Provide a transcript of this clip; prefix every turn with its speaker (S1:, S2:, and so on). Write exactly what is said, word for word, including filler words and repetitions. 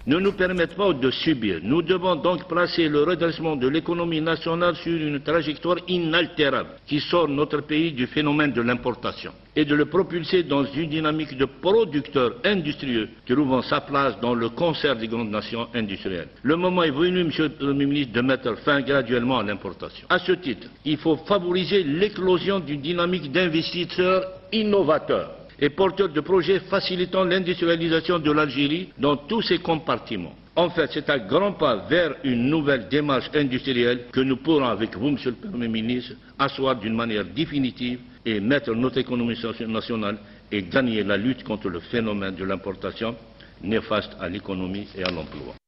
S1: ne nous permettent pas de subir. Nous devons donc placer le redressement de l'économie nationale sur une trajectoire inaltérable qui sort notre pays du phénomène de l'importation et de le propulser dans une dynamique de producteurs industrieux trouvant sa place dans le concert des grandes nations industrielles. Le moment est venu, Monsieur le Premier ministre, de mettre fin graduellement à l'importation. À ce titre, il faut favoriser l'éclosion d'une dynamique d'investisseurs innovateurs et porteur de projets facilitant l'industrialisation de l'Algérie dans tous ses compartiments. En fait, c'est un grand pas vers une nouvelle démarche industrielle que nous pourrons, avec vous, Monsieur le Premier ministre, asseoir d'une manière définitive et mettre notre économie nationale et gagner la lutte contre le phénomène de l'importation néfaste à l'économie et à l'emploi.